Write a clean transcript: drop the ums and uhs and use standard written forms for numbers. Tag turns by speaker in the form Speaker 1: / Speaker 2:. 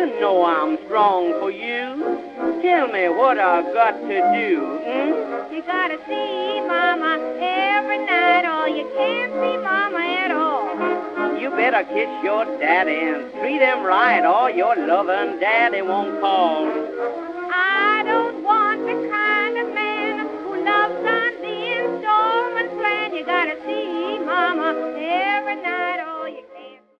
Speaker 1: know I'm strong for you. Tell me what I got to do,
Speaker 2: You gotta see Mama every night, or you can't see Mama at all.
Speaker 1: You better kiss your daddy and treat him right, or your loving daddy won't call.